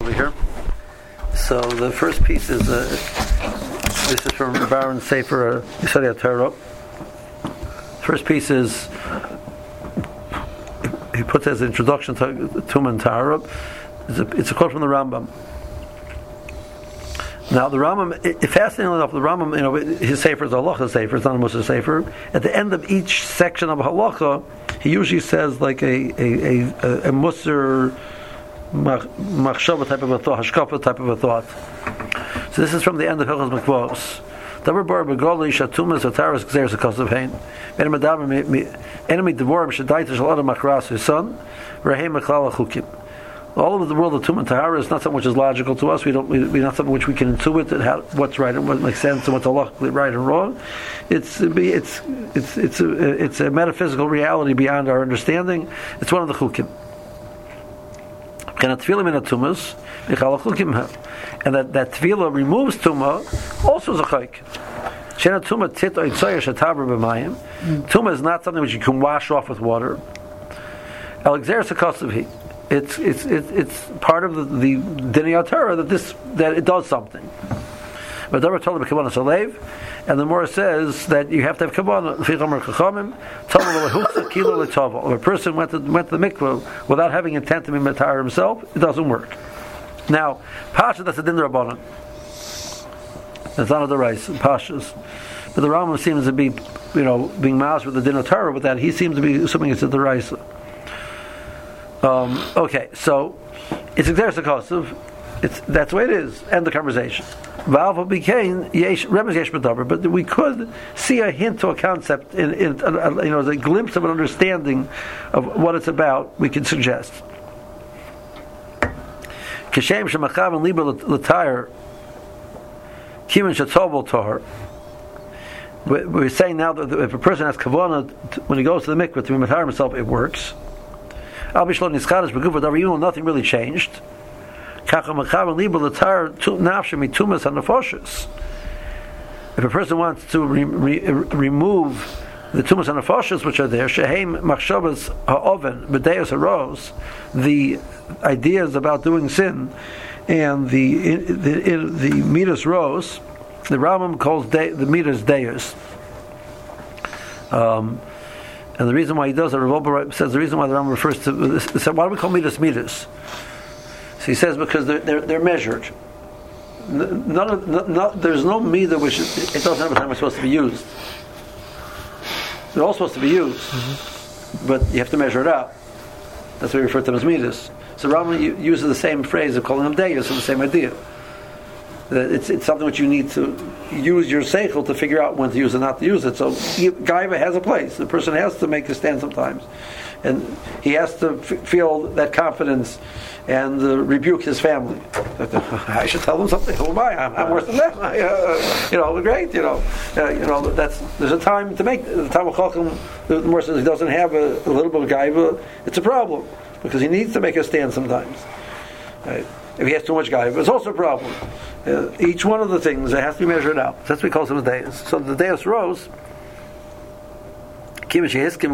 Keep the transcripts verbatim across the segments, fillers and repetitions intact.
over here. So the first piece is uh, this is from Baron Sefer Yesodei HaTorah. First piece is he puts as introduction to Tumah and Tahara. It's a, it's a quote from the Rambam. Now the Rambam, it, fascinatingly enough, the Rambam, you know, his sefer is a halacha sefer. It's not a Mussar sefer. At the end of each section of halacha, he usually says like a a a, a, a Mussar machshava type of a thought, hashkafa type of a thought. So this is from the end of Hilchos Mikvos. Davar bar begoli shatumas ataras gzeres akasav hein. Ben madam enemy devorim shadaita shalada machras his son. Rahem mechlal chukim. All over the world of Tumah and Tahara is not something which is logical to us. We don't. We, we not something which we can intuit that how, what's right and what makes sense and what's halachically right and wrong. It's it's it's it's a, it's a metaphysical reality beyond our understanding. It's one of the chukim. And that that tefillah removes tumah also is a chayk. Tumah is not something which you can wash off with water. It's it's it's it's part of the, the Dinei HaTorah that this that it does something. But Davar told him kavanah salev, and the Morah says that you have to have kavanah. If a person went to went to the mikvah without having intent to be matar himself, it doesn't work. Now, pasha, that's a din rabbanan. That's not a deraisa, pashas. But the Rambam seems to be, you know, being masked with the din of Torah with that. He seems to be assuming it's a deraisa. Um, okay, so it's exeris hakosov. It's that's the way it is. End the conversation. Valva became yesh remes yesh b'davar, but we could see a hint to a concept in, in uh, you know, a glimpse of an understanding of what it's about. We can suggest. Kishem shemachav and liba l'tayr kimin shetzobel tohar. We're saying now that if a person has kavanah when he goes to the mikveh to be matar himself, it works. Al bishlo nischadish b'guf b'davar, even though nothing really changed. If a person wants to re- re- remove the tumas and nefashos which are there, sheheim machshavas ha'oven b'deos haros, the ideas about doing sin, and the the the midas ros, the Rambam calls de, the midas deus. Um, and the reason why he does it, Rav Ober says the reason why the Rambam refers to this, why do we call midas midas? So he says because they're they're, they're measured. None of, no, no, there's no midah which is, it doesn't have a time it's supposed to be used. They're all supposed to be used, mm-hmm. but you have to measure it out. That's why we refer to them as midas. So Rambam uses the same phrase of calling them deyas, so the same idea. That it's it's something which you need to use your seichel to figure out when to use and not to use it. So gaiva has a place. The person has to make a stand sometimes, and he has to f- feel that confidence and uh, rebuke his family. I should tell them something. Who am I? I'm, I'm worse than them. I, uh, you know, great. You know, uh, you know. That's there's a time to make the time of chacham. The more says he doesn't have a, a little bit of gaiva, it's a problem because he needs to make a stand sometimes. Right? If he has too much gaiva, it's also a problem. Uh, each one of the things it has to be measured out. That's what we call them deus. So the deus rose. So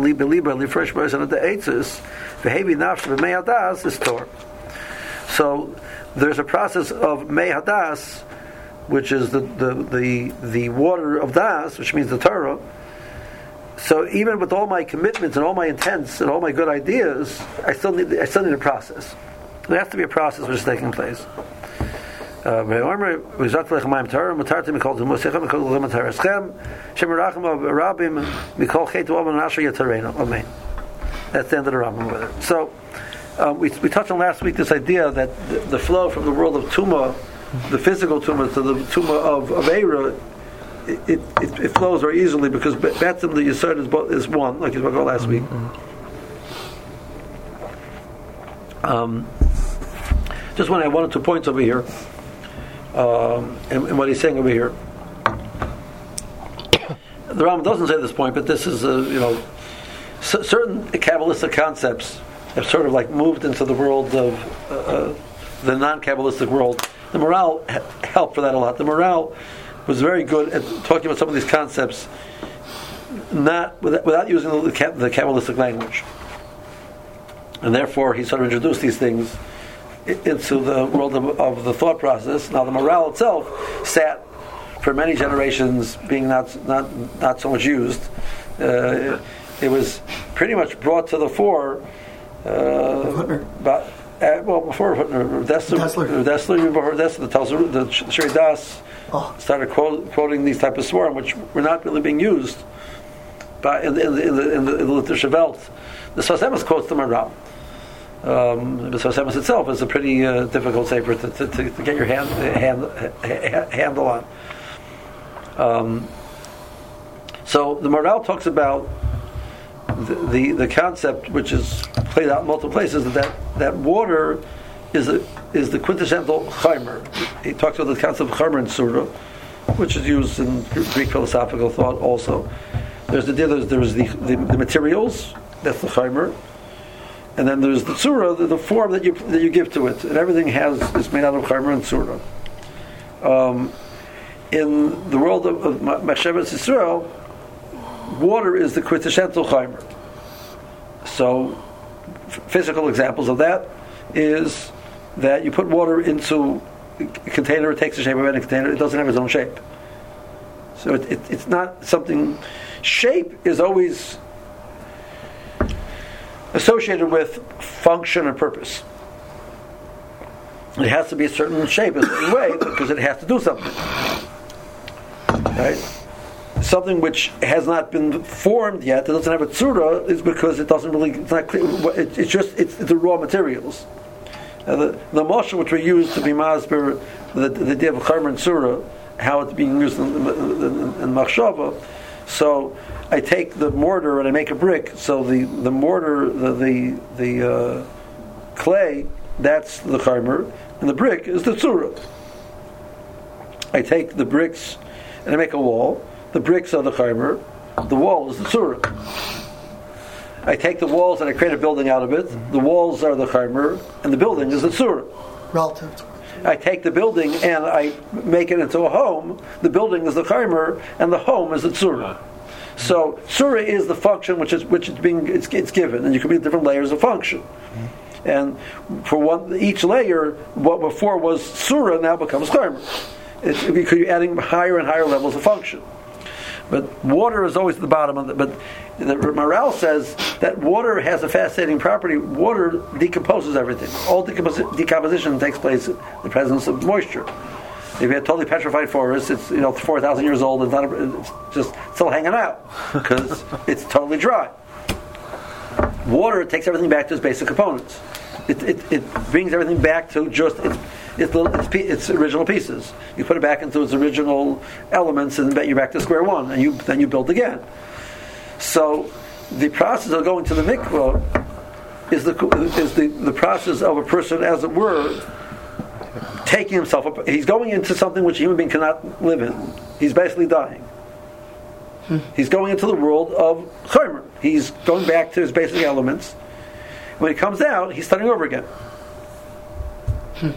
there's a process of mei hadas, which is the, the, the, the water of das, which means the Torah. So even with all my commitments and all my intents and all my good ideas, I still need I still need a process. There has to be a process which is taking place. Uh, that's the end of the Rambam with it. So um, we we touched on last week this idea that the, the flow from the world of Tumah, the physical Tumah, to the Tumah of, of Eira, it, it, it, it flows very easily because Betzim, the Yisod is, is one, like you spoke about last week. Um, just want to have one or two points over here. Um, and, and what he's saying over here, the Rambam doesn't say this point, but this is a, you know, c- certain Kabbalistic concepts have sort of like moved into the world of uh, the non-Kabbalistic world. The morale ha- helped for that a lot. The morale was very good at talking about some of these concepts, not without, without using the, the Kabbalistic language, and therefore he sort of introduced these things into the world of, of the thought process. Now, the morale itself sat for many generations, being not not not so much used. Uh, it, it was pretty much brought to the fore. Uh, but uh, well, before Dessler, Dessler, Dessler, before Dessler, the Talmud, the Shri Das oh. started quote, quoting these type of swarm, which were not really being used. But in, in, in the in the, in the literature Welt, the Sfas Emes quotes the Maral. Um, the Sfas Emes itself is a pretty uh, difficult sefer to, to, to, to get your hand, hand, hand handle on. Um, so the Maral talks about the, the the concept, which is played out in multiple places, that that water is a, is the quintessential chaimer. He talks about the concept of chaimer in Surah, which is used in Greek philosophical thought also. There's the there's, there's the, the the materials, that's the chaimer, and then there's the tzura, the, the form that you that you give to it, and everything has is made out of chaimer and tzura. Um, in the world of, of Machshavas Yisrael, water is the quintessential chaimer. So, f- physical examples of that is that you put water into a container, it takes the shape of any container, it doesn't have its own shape. So it, it, it's not something. Shape is always associated with function and purpose. It has to be a certain shape, a certain way, because it has to do something. Right? Something which has not been formed yet, that doesn't have a tzura, is because it doesn't really, it's not clear, it, it's just, it's, it's the raw materials. Uh, the the moshe which we use to be masber, the, the idea of chaimer and tzura, how it's being used in, in, in, in machshava. So I take the mortar and I make a brick. So the, the mortar, the the, the uh, clay, that's the chaimer, and the brick is the tzura. I take the bricks and I make a wall. The bricks are the chaimer, the wall is the tzura. I take the walls and I create a building out of it. The walls are the chaimer, and the building is the tzura. Relative. I take the building and I make it into a home. The building is the chaimer, and the home is the tzura. So tzura is the function which is which is being it's, it's given, and you can be different layers of function. And for one, each layer, what before was tzura now becomes chaimer. It's because you're adding higher and higher levels of function. But water is always at the bottom of the. But the Maral says that water has a fascinating property. Water decomposes everything. All decompos- decomposition takes place in the presence of moisture. If you had totally petrified forest, it's you know four thousand years old. It's not. A, it's just still hanging out because it's totally dry. Water takes everything back to its basic components. It it, it brings everything back to just its its, little, its its original pieces. You put it back into its original elements, and then you're back to square one, and you then you build again. So the process of going to the mikvah is the is the, the process of a person, as it were, taking himself up. He's going into something which a human being cannot live in. He's basically dying. Hmm. He's going into the world of chaimer. He's going back to his basic elements. When he comes out, he's starting over again. Hmm.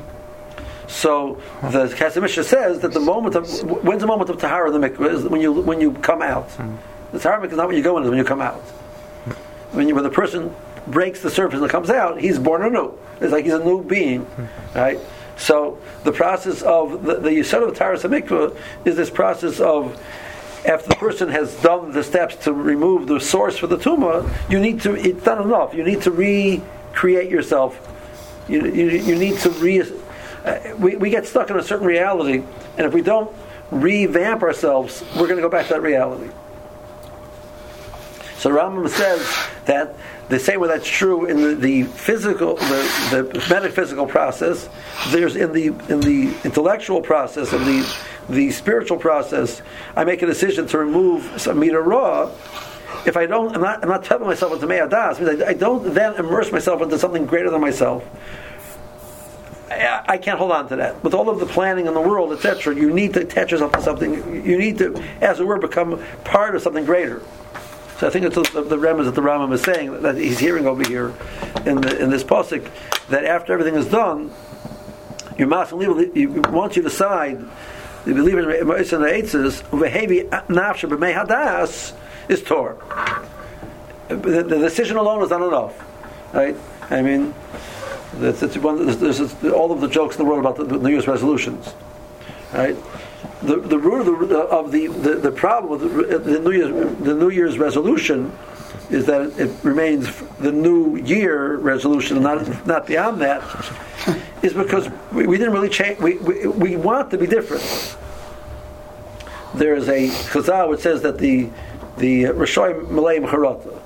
So the Kesef Mishnah says that the moment of when's the moment of tahara in the mikvah is when you when you come out. Hmm. The tahara mikvah is not when you go in; it's when you come out. When you, when the person breaks the surface and comes out, he's born anew. It's like he's a new being, right? So the process of the, the Yisod of Taharas HaMikvah is this process of, after the person has done the steps to remove the source for the tumah, you need to, it's not enough, you need to recreate yourself. You, you, you need to re... Uh, we, we get stuck in a certain reality, and if we don't revamp ourselves, we're going to go back to that reality. So Rambam says that the same way that's true in the, the physical, the, the metaphysical process, there's in the in the intellectual process and the the spiritual process. I make a decision to remove some meter raw. If I don't, I'm not, I'm not telling myself into me'adas. I, I don't then immerse myself into something greater than myself. I, I can't hold on to that. With all of the planning in the world, et cetera, you need to attach yourself to something. You need to, as it were, become part of something greater. So I think it's the, the remez that the Rambam is saying, that he's hearing over here in the, in this pasuk, that after everything is done, you must leave, you, once you decide, you believe in the Eitzes, v'hevi nafshe b'mei hadas is Torah. The, the decision alone is not enough, right? I mean, It's, it's one, there's, there's all of the jokes in the world about the, the New Year's resolutions, right? The the root of the of the, the, the problem with the, the New Year's the New Year's resolution is that it, it remains the New Year resolution, and not not beyond that, is because we, we didn't really change. We, we we want to be different. There is a chazal which says that the the Rishoy Maleim Charata.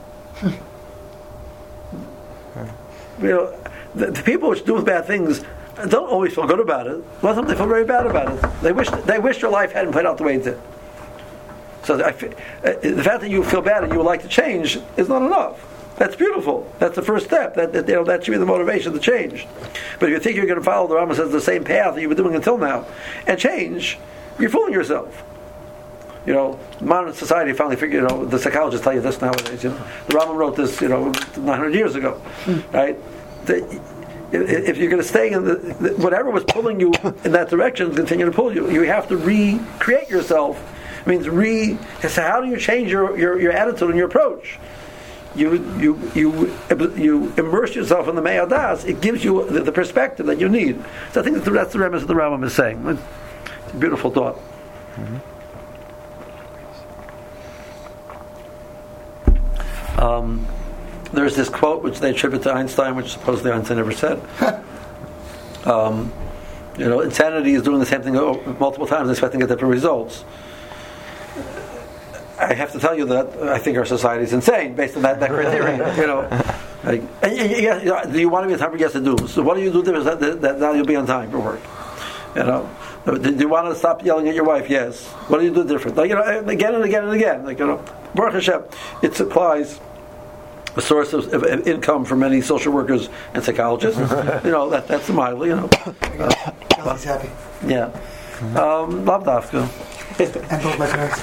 You know, the, the people which do bad things don't always feel good about it. A lot of times they feel very bad about it. They wish they wish their life hadn't played out the way it did. So I, uh, the fact that you feel bad and you would like to change is not enough. That's beautiful. That's the first step. That, that you know that should be the motivation to change. But if you think you're going to follow the Rambam says the same path that you've been doing until now and change, you're fooling yourself. You know, modern society finally figured. You know, the psychologists tell you this nowadays. You know, the Rambam wrote this. You know, nine hundred years ago, mm. right? The, if you're going to stay in the, the whatever was pulling you in that direction, continue to pull you. You have to recreate yourself. It means re. So how do you change your, your, your attitude and your approach? You you you you immerse yourself in the Me'adas. It gives you the, the perspective that you need. So I think that's the, that's the premise of the Rambam is saying. It's a beautiful thought. Mm-hmm. Um, there's this quote which they attribute to Einstein, which supposedly Einstein never said. um, you know, insanity is doing the same thing multiple times and expecting to get different results. I have to tell you that I think our society is insane based on that, that criteria. You know, like, and, and, yeah, do you want to be on time for yes to do? So what do you do that, that, that now you'll be on time for work? You know, do you want to stop yelling at your wife? Yes. What do you do different? Like, you know, again and again and again. Like, you know, Baruch Hashem, it supplies a source of, of, of income for many social workers and psychologists. You know, that that's the mildly. You know, uh, Kelsey's happy. Yeah, um, love Dafka. And both my parents.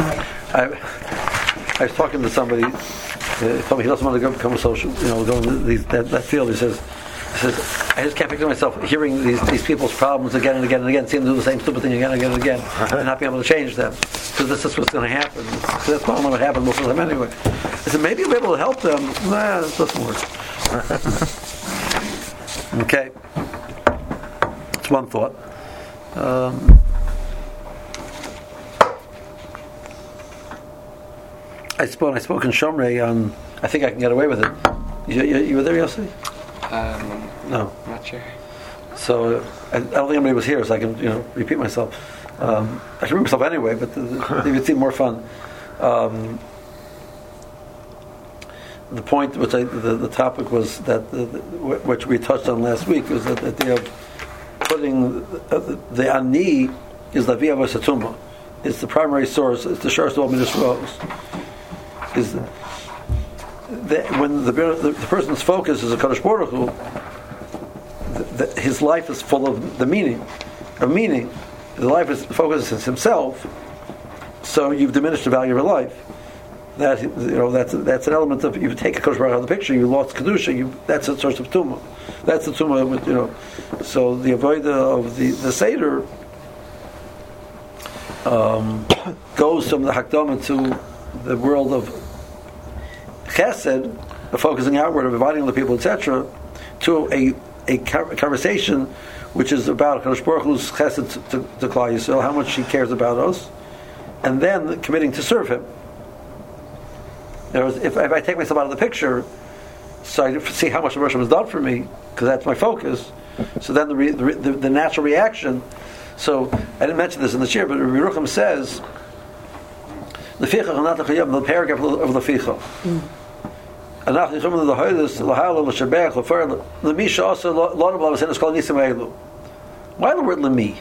I, I was talking to somebody. Uh, told me he doesn't want to go become a social. You know, go in these, that, that field. He says. He says, I just can't picture myself hearing these, these people's problems again and again and again, seeing them do the same stupid thing again and again and again, and not being able to change them. So this is what's going to happen. So that's probably what happened most of them anyway. I said, maybe you'll be able to help them. Nah, it doesn't work. Okay. That's one thought. Um, I spoke, I spoke in Shomrei on, I think I can get away with it. You, you, you were there, Yossi? Um, no, not sure. So uh, I, I don't think anybody was here, so I can you know repeat myself. Um, I can repeat myself anyway, but the, the, it would seem more fun. Um, the point, which I, the, the topic was that the, the, which we touched on last week, was that the idea of putting the, the, the ani is the via v'satuma. It's the primary source. It's the shortest of all midas rows. Is the, The, when the, the, the person's focus is a Kadosh Baruch Hu, the, the, his life is full of the meaning, of meaning. The life is focus is himself. So you've diminished the value of your life. That you know that's that's an element of you take a Kadosh Baruch Hu out of the picture. You lost kedusha. You that's a source of tumah. That's the tumah. With, you know, so the avodah of the the seder um, goes from the hakdama to the world of Chesed, focusing outward, of inviting the people, et cetera, to a a conversation which is about Kadosh Baruch Hu's Chesed to, to, to Klal Yisrael, how much He cares about us, and then committing to serve Him. There was, if, if I take myself out of the picture, so I see how much Hashem has done for me, because that's my focus. So then the, re, the, the the natural reaction. So I didn't mention this in the shir, but Rabbi Yerucham says the the paragraph of the Ficha. Mm. Why the word Lemi?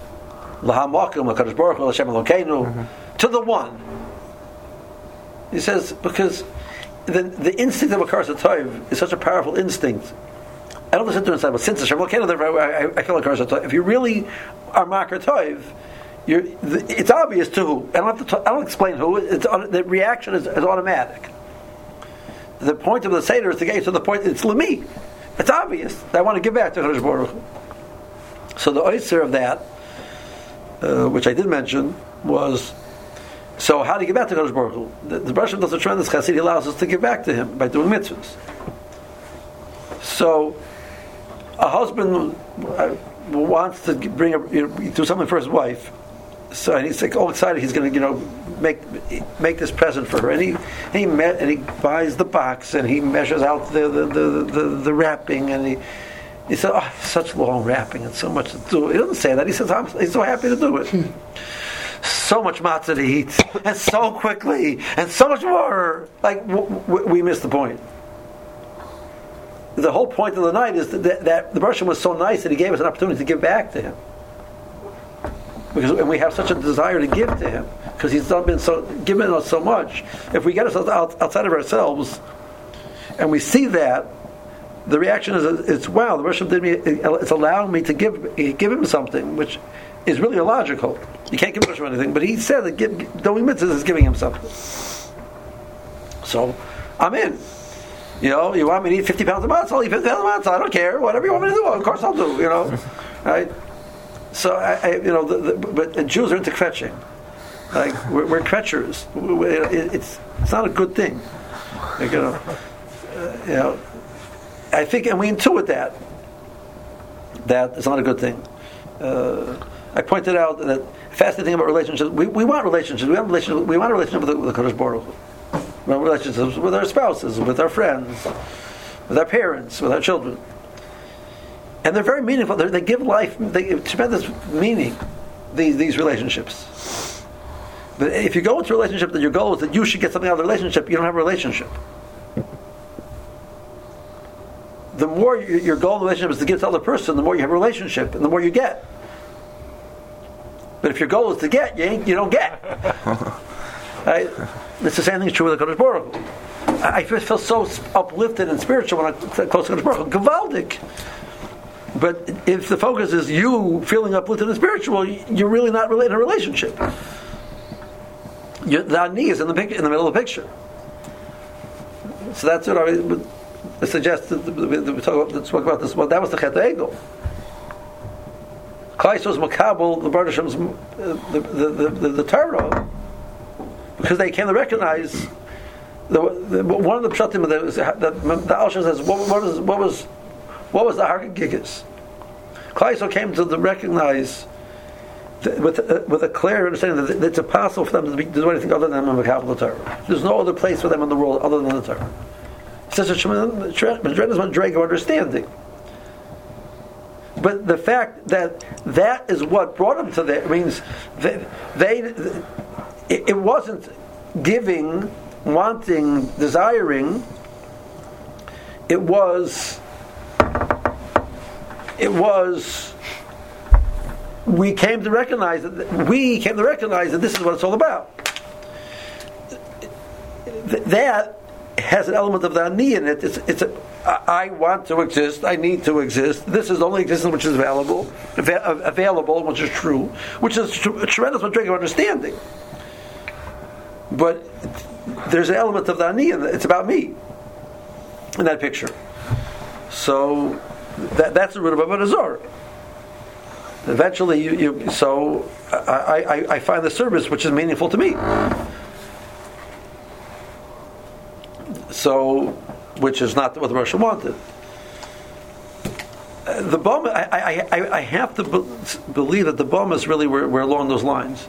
To the one. He says, because the, the instinct of a Karas HaTov is such a powerful instinct. I don't listen to inside, but since Hashem Elokeinu, therefore I, I feel like Karas HaTov. If you really are Makar Tov, you're, it's obvious to who. I don't have to. I don't explain who. It's, the reaction is, is automatic. The point of the Seder is to get to the point. It's Lemi. It's obvious. I want to give back to Kadosh Baruch Hu. So the oyster of that, uh, which I did mention, was so how do you give back to Kadosh Baruch Hu? The, the Baruch Hashem does a tremendous chesed. He allows us to give back to Him by doing mitzvahs. So a husband uh, wants to bring a, you know, do something for his wife, so and he's like all excited. He's going to, you know, make make this present for her, and he he met and he buys the box and he measures out the the the, the, the wrapping, and he he said, "Oh, such long wrapping and so much to do." He doesn't say that. He says, I'm, "He's so happy to do it." So much matzah to eat, and so quickly, and so much more. Like w- w- we missed the point. The whole point of the night is that, that, that the Russian was so nice that he gave us an opportunity to give back to him, because and we have such a desire to give to him because he's done been so given us so much. If we get ourselves out, outside of ourselves, and we see that, the reaction is it's wow. The Russian did me. It's allowing me to give give him something, which is really illogical. You can't give Russian anything, but he said that give, doing mitzvahs is giving him something. So I'm in. You know, you want me to eat fifty pounds of matzah? I'll eat fifty pounds of matzah. I don't care. Whatever you want me to do, of course I'll do. You know, right? So I, I you know, the, the, but Jews are into kvetching. Like we're, we're kvetchers. It, it's it's not a good thing. Like, you know, uh, you know. I think, and we intuit that that it's not a good thing. Uh, I pointed out that the fascinating thing about relationships, we, we want relationships. We want relationship. We want a relationship with the, with the Kadosh Baruch Hu. We want relationships with our spouses, with our friends, with our parents, with our children, and they're very meaningful. They're, they give life, they give tremendous meaning. These these relationships. But if you go into a relationship that your goal is that you should get something out of the relationship, you don't have a relationship. The more your, your goal in the relationship is to give to the other person, the more you have a relationship, and the more you get. But if your goal is to get, you ain't, you don't get. Right? It's the same thing is true with the Kadosh Baruch Hu. I, I feel so uplifted and spiritual when I close to Kadosh Baruch Hu. Gewaldig. But if the focus is you feeling uplifted and spiritual, you're really not really in a relationship. You're, the ani is in the, pic, in the middle of the picture. So that's what I would suggest that we talk about, talk about this. Well, that was the Chet Egel. Klai was makabel the Baruch Hashem's the the, the, the the Torah because they came to recognize the, the, one of the pshatim that the, the Alshon says what, what, is, what was what was the Harkik Gigas. Klai came to the recognize the, with uh, with a clear understanding that it's impossible for them to, be, to do anything other than makabel the Torah. There's no other place for them in the world other than the Torah. It's such a tremendous, tremendous drag of understanding. But the fact that that is what brought them to that means that they, it, it wasn't giving, wanting, desiring. It was, it was. We came to recognize that we came to recognize that this is what it's all about. That has an element of the ani in it. It's, it's a, I want to exist. I need to exist. This is the only existence which is available, av- available, which is true, which is tr- a tremendous drag of understanding. But there's an element of the ani in it. It's about me in that picture. So that, that's the root of Avodah Zarah. Eventually, you, you so I, I, I find the service which is meaningful to me. So, which is not what the Russia wanted. Uh, the bomb, I, I, I, I have to be, believe that the bomb is really were, were along those lines.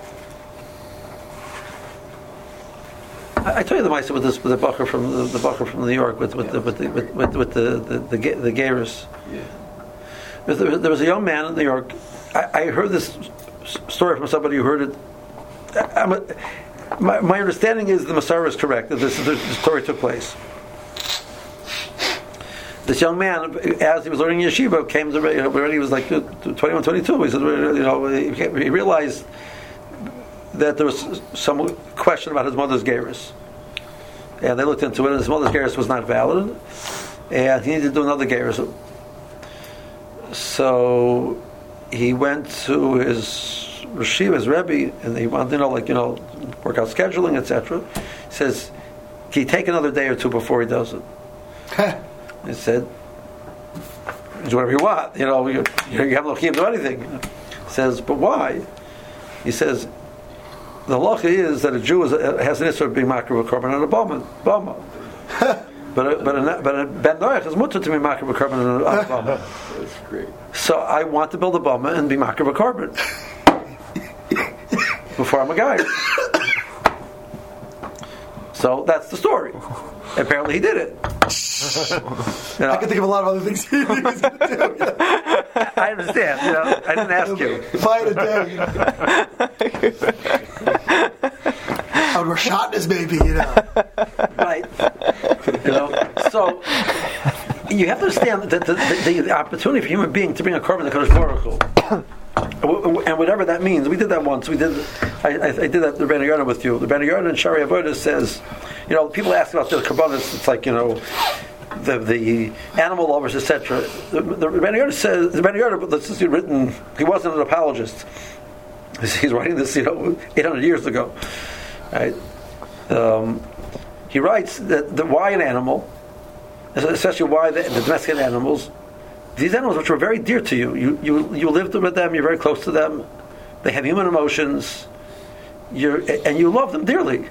I, I tell you the Maisa with this, with the Bacher from the, the Bacher from New York, with with the with the with, with, with the the the, the, the Geiros. Yeah. There, there was a young man in New York. I, I heard this story from somebody who heard it. I'm a, My, my understanding is the Masara is correct, that this, this story took place. This young man, as he was learning yeshiva, came to, you know, when he was like twenty-one, twenty-two, he said, you know, he realized that there was some question about his mother's gerus. And they looked into it, and his mother's gerus was not valid, and he needed to do another gerus. So he went to his Rashiv, his Rebbe, and he wanted to know, like, you know, work out scheduling, et cetera. He says, can you take another day or two before he does it? He said, do whatever you want. You know, you, you have no key to do anything. He says, but why? He says, the halacha is that a Jew is, has an issue of being makar with korban and a bama. But a, but a, but a ben noach is mutter to be makar b'korban and a bama. That's great. So I want to build a bama and be makar b'korban before I'm a guy. So that's the story. Apparently he did it. You know, I can think of a lot of other things he was going to do. I understand. You know, I didn't ask you. If I had a day, you know. I would wear shot in his baby, you know. Right. You know. So you have to understand that the, the, the opportunity for a human being to bring a korban to Kadosh Baruch Hu, and whatever that means. We did that once. We did. I, I, I did that the Rebbeinu Yarden with you. The Rebbeinu Yarden in Shari Avodah says, you know, people ask about the korbanos. It's like, you know, the the animal lovers, et cetera. The, the Rebbeinu Yarden says the Rebbeinu Yarden, this is written. He wasn't an apologist. He's writing this, you know, eight hundred years ago. Right? Um, he writes that the why an animal, especially why the, the domesticated animals, these animals which were very dear to you, you you you lived with them, you're very close to them, they have human emotions, you're and you love them dearly,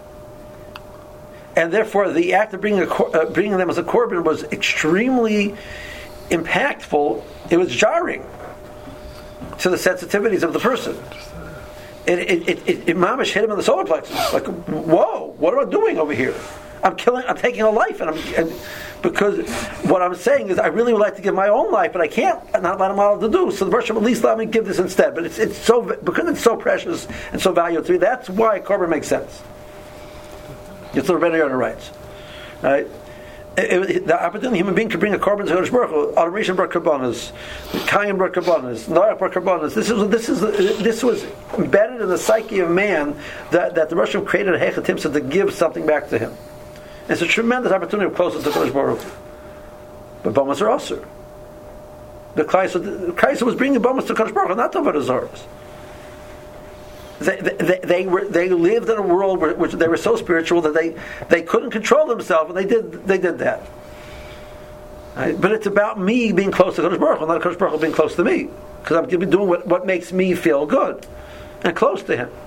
and therefore the act of bringing a, uh, bringing them as a korban was extremely impactful. It was jarring to the sensitivities of the person. It it it, it, it mamish hit him in the solar plexus. Like, whoa, what am I doing over here? I'm killing. I'm taking a life, and I'm and because what I'm saying is I really would like to give my own life, but I can't. I'm not allowed to do. So the Bershom at least let me give this instead. But it's it's so because it's so precious and so valuable to me. That's why korban makes sense. It's the Rebbeinu Yarden writes, right? It, it, the opportunity human being could bring a korban to Kadosh Baruch Hu, Adoration bar Karbanos, Kayim bar Karbanos, Noach bar Karbanos. This is this is this was embedded in the psyche of man that, that the Bershom created a Hechat Timsa to give something back to him. It's a tremendous opportunity of closer to Kadosh Baruch Hu. But Bomas are also. The Christ was bringing Bomas to Kadosh Baruch Hu, not to Avodah They, they, they were they lived in a world where, which they were so spiritual that they, they couldn't control themselves, and they did they did that. Right? But it's about me being close to Kadosh Baruch Hu, not Kadosh Baruch Hu being close to me, because I'm doing what, what makes me feel good and close to Him.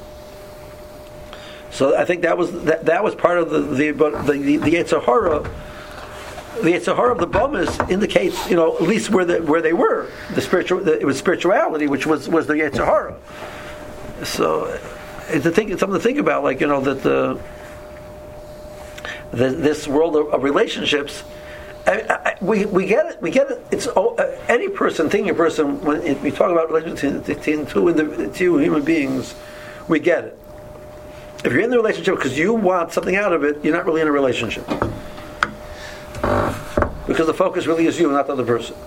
So I think that was that, that was part of the the the, the Yetzer Hara. The Yetzer Hara of the Bomas indicates, you know, at least where the, where they were. The spiritual, the, it was spirituality, which was was the Yetzer Hara. So it's a thing, it's something to think about, like, you know, that the, the this world of, of relationships. I, I, we we get it. We get it. It's oh, uh, any person, thinking a person. When it, we talk about relationships between two indiv- two human beings, we get it. If you're in the relationship because you want something out of it, you're not really in a relationship, because the focus really is you, not the other person.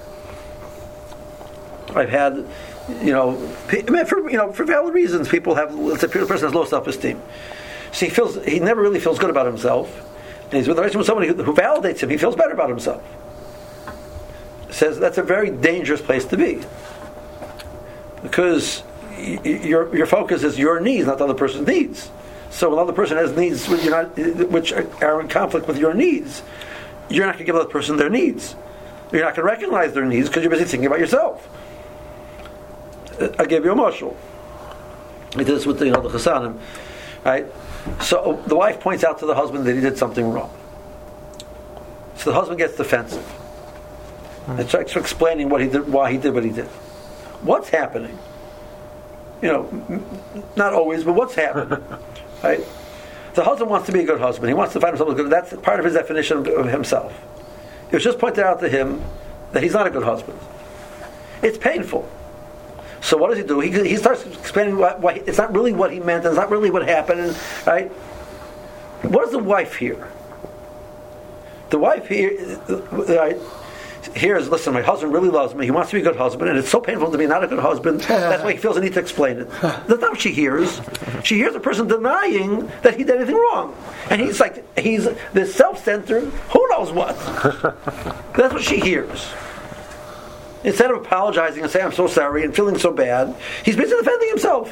I've had, you know, I mean, for you know, for valid reasons, people have. Let's say a person has low self-esteem, so he feels he never really feels good about himself. And he's with a relationship with somebody who, who validates him. He feels better about himself. Says that's a very dangerous place to be, because y- your your focus is your needs, not the other person's needs. So when the other person has needs which, you're not, which are in conflict with your needs, you're not going to give the other person their needs. You're not going to recognize their needs because you're busy thinking about yourself. I gave you a mashal. He did this with the, you know, the Chassanim, right? So the wife points out to the husband that he did something wrong. So the husband gets defensive and starts explaining what he did, why he did what he did. What's happening? You know, not always, but what's happening? Right? The husband wants to be a good husband. He wants to find himself as good. That's part of his definition of himself. It was just pointed out to him that he's not a good husband. It's painful. So what does he do? He, he starts explaining why, why it's not really what he meant, and it's not really what happened, right? What does the wife hear? The wife hear, right, hears, listen, my husband really loves me, he wants to be a good husband, and it's so painful to be not a good husband, that's why he feels the need to explain it. That's not what she hears. She hears a person denying that he did anything wrong. And he's like, he's this self-centered, who knows what. That's what she hears. Instead of apologizing and saying, I'm so sorry, and feeling so bad, he's busy defending himself.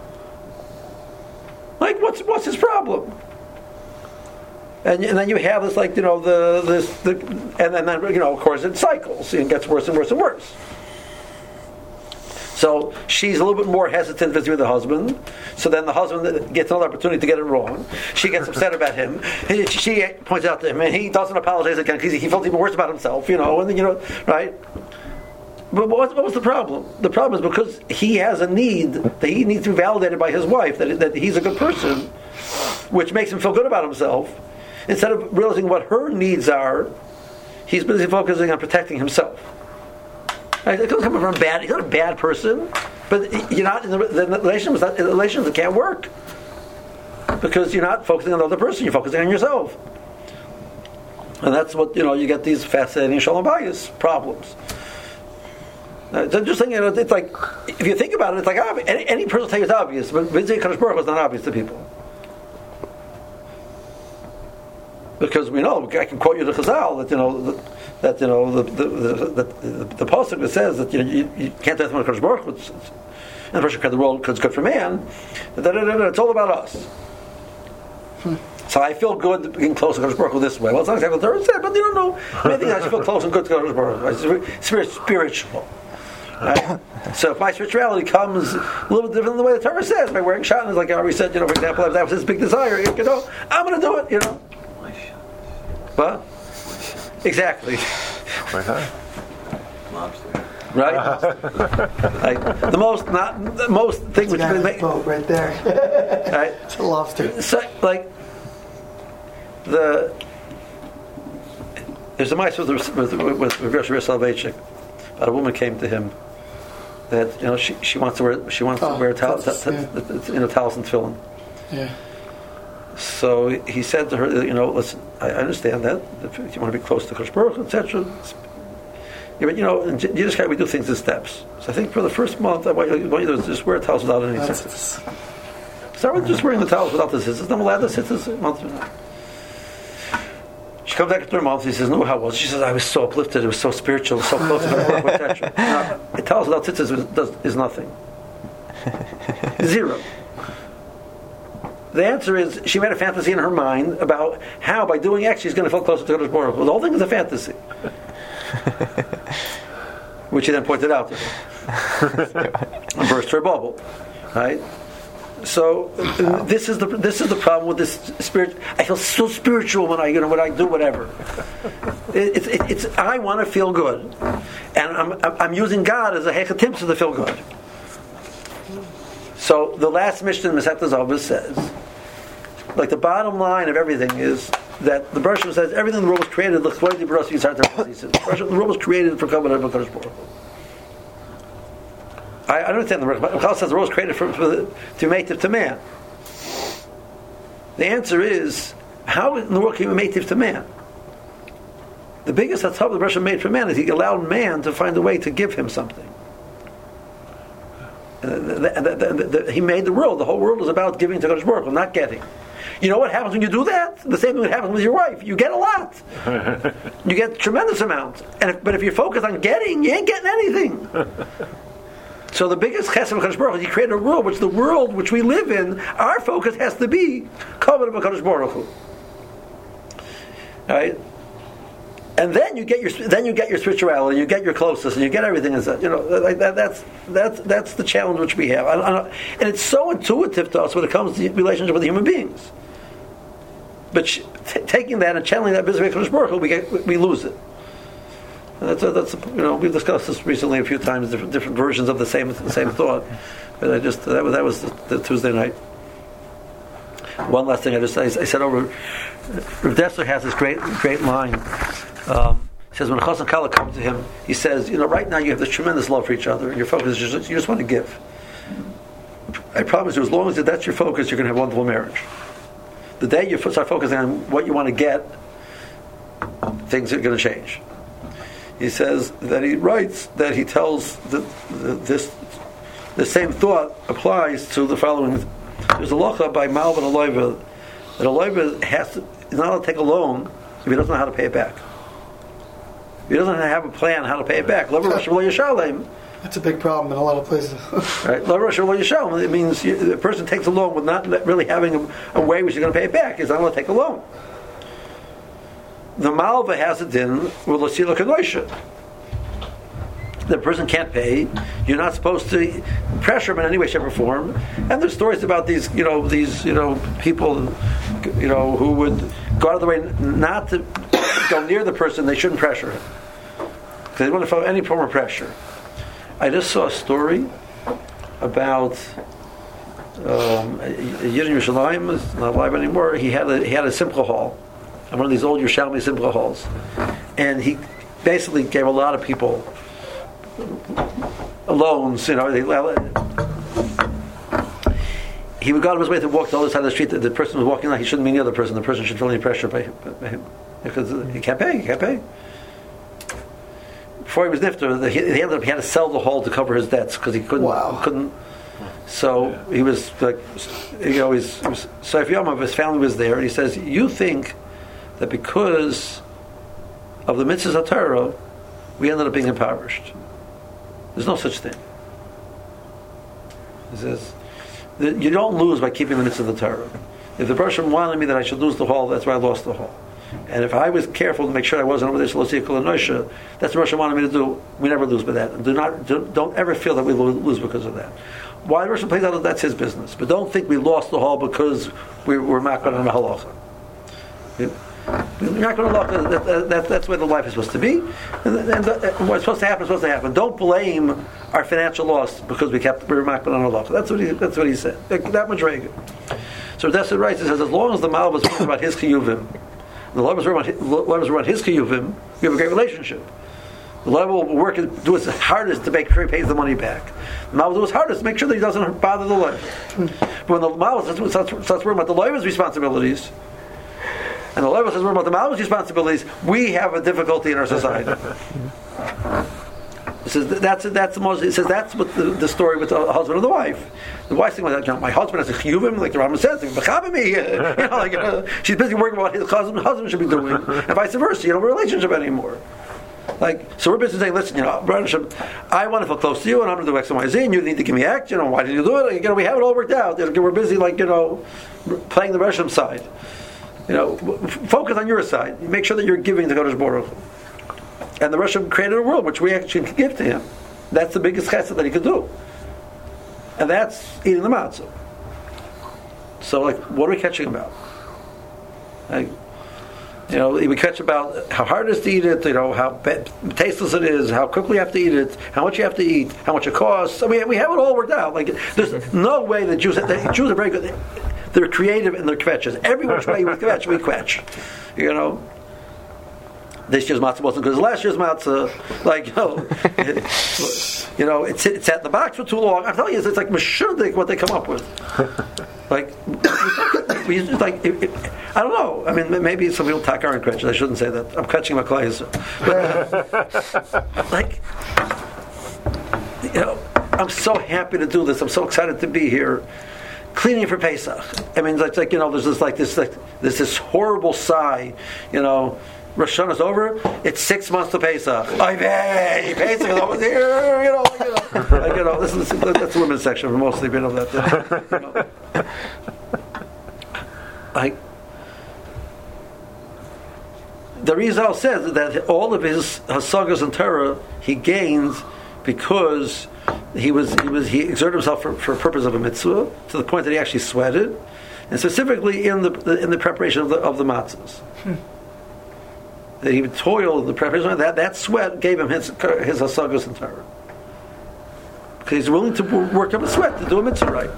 Like, what's what's his problem? And, and then you have this, like, you know, the this, the, and then, you know, of course, it cycles. It gets worse and worse and worse. So she's a little bit more hesitant with the husband. So then the husband gets another opportunity to get it wrong. She gets upset about him. He, she points out to him, and he doesn't apologize again because he felt even worse about himself. You know, and you know, right? But what, what was the problem? The problem is because he has a need that he needs to be validated by his wife that that he's a good person, which makes him feel good about himself. Instead of realizing what her needs are, he's busy focusing on protecting himself. Right? It doesn't come from bad. He's not a bad person, but you're not in the, the relationship. Not, the relationship can't work because you're not focusing on the other person. You're focusing on yourself, and that's what you know. You get these fascinating shalom bayis problems. Uh, it's interesting. You know, it's like if you think about it, it's like obvious. Any, any person will tell you it's obvious, but Vidzei Kadosh Baruch Hu is not obvious to people. Because we know, I can quote you the Chazal that you know that, that you know the the the, the, the, the pasuk that says that you, know, you, you can't tell someone Kadosh Baruch Hu, and the person created the world because it's good for man. Da, da, da, da, it's all about us. Hmm. So I feel good being close to Kadosh Baruch Hu this way. Well, it's not exactly what the Torah said, but you don't know. Maybe I just feel close and good to Kadosh Baruch Hu. It's spiritual. Right? So if my spirituality comes a little bit different than the way the Torah says, by wearing shatnez, like I already said, you know, for example, if that was his big desire, you know, I'm going to do it, you know. What? Exactly. Lobster. Right? Like the most, not the most thing which That's make, boat right there. right? It's a lobster. So, like the there's a mice with with with Rosh Soloveitchik. But a woman came to him that you know she, she wants to wear she wants oh, to wear tal- yeah. you know talis and tefillin. Yeah. So he said to her, you know, listen, I understand that if you want to be close to Kadosh Baruch Hu, et cetera. Yeah, but you know, in Yiddishkeit we do things in steps. So I think for the first month, what you do is just wear talis without any tzitzis. Start with just wearing the talis without the tzitzis. Don't allow the tzitzis a month. She comes back after a month. He says, "No, how was it?" She says, "I was so uplifted. It was so spiritual. It was so close to Kadosh Baruch Hu, et cetera" Now, a talis without tzitzis is, does, is nothing. Zero. The answer is she made a fantasy in her mind about how by doing X she's going to feel closer to Kadosh Baruch Hu. The whole thing is a fantasy, which he then pointed out to her and burst her bubble. Right. So uh, this is the this is the problem with this spirit. I feel so spiritual when I you know when I do whatever. It, it's it, it's I want to feel good, and I'm I'm using God as a hechatimsa to feel good. So the last Mishnah in Masechet Zovos says, like the bottom line of everything is that the Bereshit says everything in the world was created. The world was created for Kabbalah and Kadosh Baruch Hu. I, I don't understand the Bereshit. Chazal says the world was created for, for the, to make it to man. The answer is how in the world can you make it to man? The biggest that's how the Bereshit made for man is he allowed man to find a way to give him something. Uh, the, the, the, the, he made the world. The whole world is about giving to Kadosh Baruch Hu, not getting. You know what happens when you do that? The same thing that happens with your wife. You get a lot. You get a tremendous amount. And if, but if you're focused on getting, you ain't getting anything. So the biggest chesed of Kadosh Baruch Hu is he created a world, which the world which we live in, our focus has to be covered by Kadosh Baruch Hu. Right? And then you get your then you get your spirituality, you get your closeness, and you get everything. Is you know like that, that's that's that's the challenge which we have, I, I, and it's so intuitive to us when it comes to relationship with human beings. But sh- t- taking that and channeling that business with Kadosh Baruch Hu, we get we, we lose it. And that's a, that's a, you know we've discussed this recently a few times, different different versions of the same the same thought. But I just that was that was the, the Tuesday night. One last thing I just I, I said over. Rav Dessler has this great great line. Um, he says when Chas and Kala come to him, he says, you know, right now you have this tremendous love for each other, and your focus is just you just want to give. I promise you, as long as that's your focus, you're going to have a wonderful marriage. The day you start focusing on what you want to get, things are going to change. He says that he writes that he tells that this the same thought applies to the following. There's a locha by Malvin Aloiva that a loiva has to is not allowed to take a loan if he doesn't know how to pay it back. If he doesn't have a plan how to pay it back. That's a big problem in a lot of places. Right? It means you, the person takes a loan with not really having a, a way which he's going to pay it back. He's not allowed to take a loan. The Malva has it in with L'Sila Kedosha. the person can't pay. You're not supposed to pressure him in any way, shape, or form. And there's stories about these, you know, these, you know, people, you know, who would go out of the way not to go near the person. They shouldn't pressure him because they want to follow any form of pressure. I just saw a story about um, a Yid in Yerushalayim, is not alive anymore. He had a he had a simcha hall, one of these old Yerushalmi simcha halls, and he basically gave a lot of people loans. You know, they, he would go out of his way to walk to the other side of the street. The, the person was walking like he shouldn't be near the person. The person should feel any pressure by him, by him because he can't pay. He can't pay. Before he was nifter, he, he ended up he had to sell the hall to cover his debts because he couldn't wow. couldn't. So yeah. he was like, you know, he's, he was, so if Yom his family was there, and he says, "You think that because of the mitzvahs of Torah, we ended up being impoverished? There's no such thing." He says, "You don't lose by keeping the mitzvahs of the Torah. If the person wanted me that I should lose the hall, that's why I lost the hall. And if I was careful to make sure I wasn't over there, that's what Russia wanted me to do. We never lose by that. Do not, do, don't ever feel that we lose because of that. Why the Russia plays out, that's his business. But don't think we lost the hall because we were makban on the halacha. You're not going to look. That, that, that, that's where the life is supposed to be, and, and, and what's supposed to happen is supposed to happen. Don't blame our financial loss because we kept we were makban on halacha. That's what he. That's what he said. That much Reagan. So that's it, right. It says as long as the Mal was talking about his chiyuvim, the Lord was around his chiyuvim, we have a great relationship. The Lord will work and do his hardest to make sure he pays the money back. The Mal will do his hardest to make sure that he doesn't bother the Lord. But when the Mal starts, starts worrying about the Lord's responsibilities, and the Lord says worrying about the Mal's responsibilities, we have a difficulty in our society. It says that's that's the most. It says that's what the, the story with the husband and the wife. The wife's thing was that, you know, my husband has a chiyuvim, like the Rambam says, me, you know, like, uh, she's busy working about what his husband, husband should be doing, and vice versa. You don't have a relationship anymore. Like, so we're busy saying, listen, you know, I want to feel close to you, and I'm going to do X and Y, Z, and you need to give me X. You know, why did you do it? You know, we have it all worked out. We're busy, like, you know, playing the Russian side. You know, focus on your side. Make sure that you're giving to Kodesh Baruch Hu. And the Russian created a world which we actually can give to him. That's the biggest chesed that he could do. And that's eating the matzah. So, like, what are we catching about? Like, you know, we catch about how hard it is to eat it, you know, how bad, tasteless it is, how quickly you have to eat it, how much you have to eat, how much it costs. I mean, we have it all worked out. Like, there's no way that Jews, the Jews are very good. They're creative in their kvetches. Every which way we kvetch, we kvetch. You know, this year's matzah wasn't good as last year's matzah. Like, you know, it, you know, it's it's at the box for too long. I'm telling you, it's like meshurdik what they come up with. Like, we like it, it, I don't know. I mean, maybe some people talk aren't kvetches. I shouldn't say that. I'm kvetching my clients. But like, you know, I'm so happy to do this. I'm so excited to be here. Cleaning for Pesach. I mean, it's like, you know, there's this like this like there's this horrible sigh. You know, Rosh Hashanah's over. It's six months to Pesach. Oy vey, Pesach is almost here. You know, like, you know, like, you know this is that's the women's section mostly. You know that. You know. Like the Rizal says that all of his hasagas and Torah he gained because he was he was he exerted himself for, for a purpose of a mitzvah to the point that he actually sweated, and specifically in the in the preparation of the of the matzahs. Hmm. That he would toil in the preparation. That that sweat gave him his his hasagas and Torah because he's willing to work up a sweat to do a mitzvah right.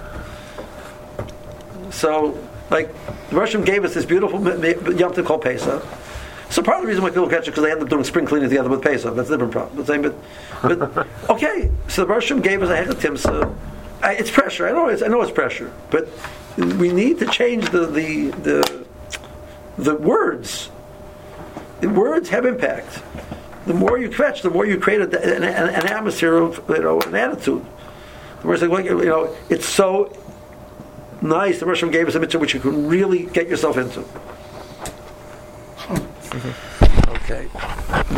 So, like the Russian gave us this beautiful Yom Tov called Pesach. So part of the reason why people catch it because they end up doing spring cleaning together with Pesach. That's a different problem. But, but okay, so the Russian gave us a Hechad Timsa. It's pressure. I know it's I know it's pressure, but we need to change the the the, the words. The words have impact. The more you kvetch, the more you create a, an, an, an atmosphere of, you know, an attitude. The words like, you know, it's so nice. The Russian gave us a mitzvah which you can really get yourself into. Okay.